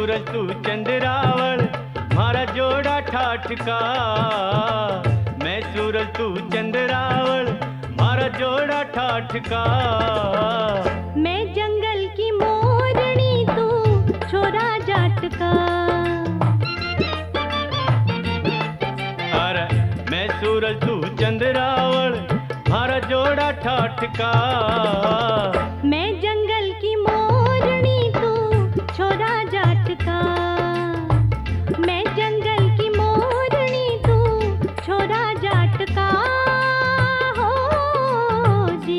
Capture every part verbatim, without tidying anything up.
सूरज तू चंद्रावल, मारा जोड़ा ठाठ का। मैं सूरज तू चंद्रावल, मारा जोड़ा ठाठ का। मैं जंगल की मोरनी, तू छोरा जाट का। अरे मैं सूरज तू चंद्रावल, मारा जोड़ा ठाठ का। मैं जंगल की मोरनी, तू छोरा जाट का। मैं जंगल की मोरनी, तू छोरा जाट का। हो जी।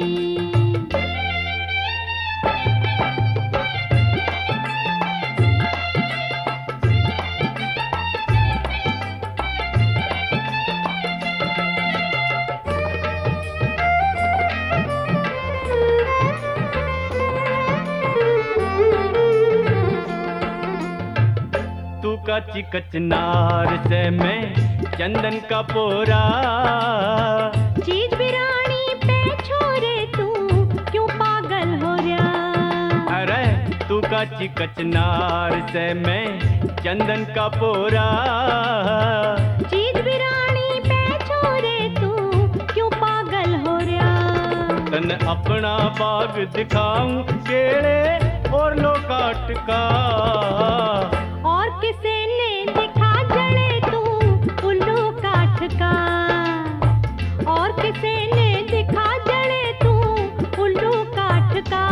तू का चिकचनार से मैं चंदन का पोरा। चीज बिरानी पे छोरे, तू क्यों पागल हो रहा। अरे तू का चिकचनार से मैं चंदन का पोरा। चीज बिरानी पे छोरे, तू क्यों पागल हो रहा। तन अपना बाग दिखाऊं केले और लोकाट का। और किसे ने दिखा जड़े, तू उल्लू काठ का। और किसे ने दिखा जड़े, तू उल्लू काठ का।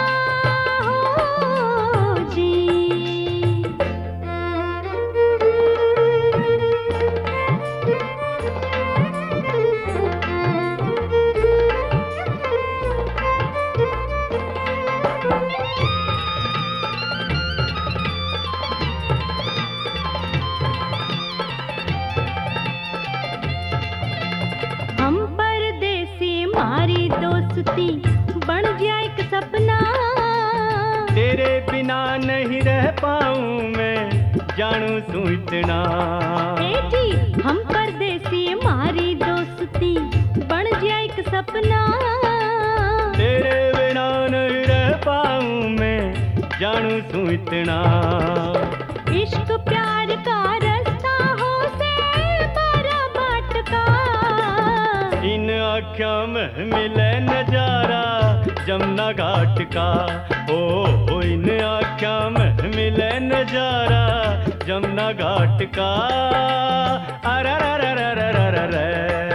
हो जी। हम परदेसी, मारी दोस्ती बन जाए एक सपना। तेरे बिना नहीं रह पाऊं मैं, जानू तू इतना। ए जी, हम परदेसी, मारी दोस्ती बन जाए एक सपना। तेरे बिना नहीं रह पाऊं मैं, जानू तू इतना। इश्क प्यार का रास्ता हो से बारा बाट का। इन आँखों में मिले नजारा जमुना घाट का। ओ, ओ इन आँखों में मिले नजारा जमुना घाट का। अरे रे रे रे रे रे रे।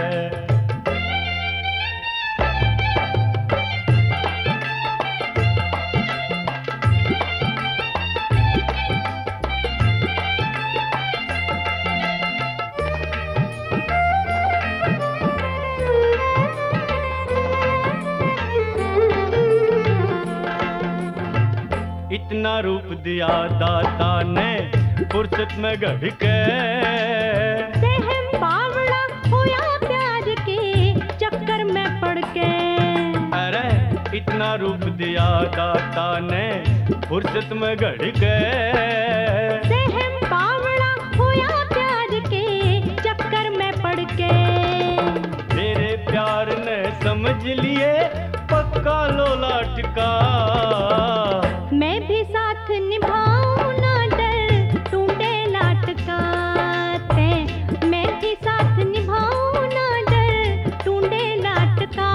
इतना रूप दिया दाता ने फुर्सत में गढ़ के। सहम बावड़ा होया प्यार के चक्कर में पड़ के। अरे इतना रूप दिया दाता ने फुर्सत में गढ़ के। सहम बावड़ा होया प्यार के चक्कर में पड़ के। तेरे प्यार ने समझ लिए पक्का लोलाट का। मैं भी साथ निभाऊं ना डर टूटे लाट का। ते मैं भी साथ निभाऊं ना डर टूटे लाट का।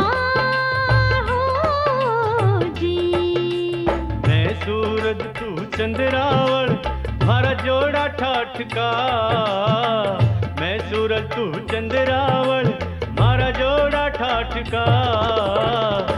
हो जी। मैं सूरज तू चंद्रावल, मारा जोड़ा ठाठ का। मैं सूरज तू चंद्रावल, मारा जोड़ा ठाठ का।